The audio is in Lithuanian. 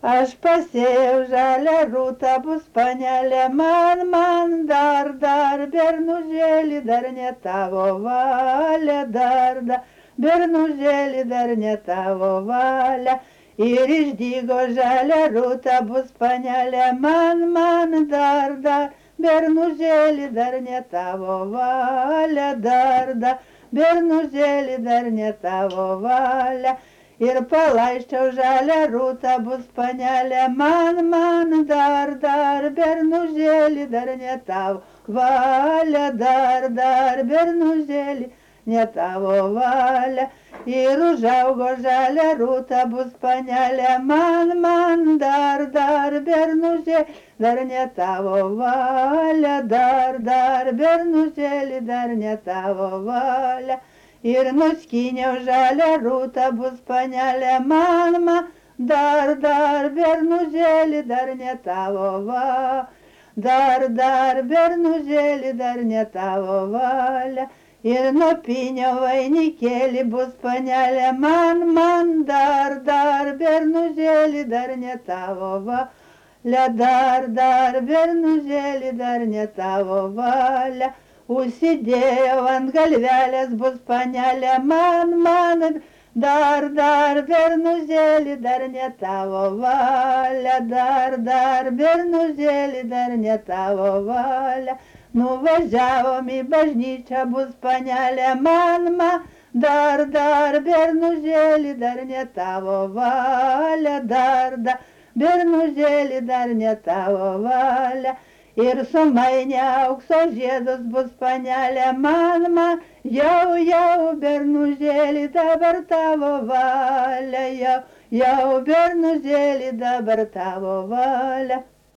Aš pasėjau žalią rūtą, bus panelė, man, dar, bernužėlį, dar ne tavo valia, dar, bernužėlį, dar ne tavo valia. Ir išdygo žalia rūta, bus panelė, man, dar, bernužėlį, dar ne tavo valia, dar, bernužėlį, dar ne tavo valia. Ir palaisčiau žalią rūtą, bus panelė, man, dar, bernužėlį, dar ne tavo valia, dar, bernužėlį, ne tavo valia. Ir užaugo žalią rūtą, bus panelė, man, dar, bernužėlį, dar ne tavo valia, dar, bernužėlį, dar ne tavo valia. Ir nuskyniau žalią rūtą, bus panelė, man, dar, bernužėlį, dar ne tavo valia, dar, bernužėlį, dar ne tavo valia. Ir nupyniau vainikėlį, bus panelė, man, dar, bernužėlį, dar ne tavo valia, dar, bernužėlį, dar ne tavo valia. Užsidėjau ant galvelės, bus panelė, man, dar, bernužėlį, dar ne tavo valia, dar, bernužėlį, dar ne tavo valia. Nuvažiavom į bažnyčią, bus panelė, man, dar, bernužėlį, dar ne tavo valia, dar, bernužėlį, dar ne tavo valia. Ir sumainė aukso žiedus, bus panelė, man, jau, bernužėlį, dabar tavo valia, jau, bernužėlį, dabar tavo valia.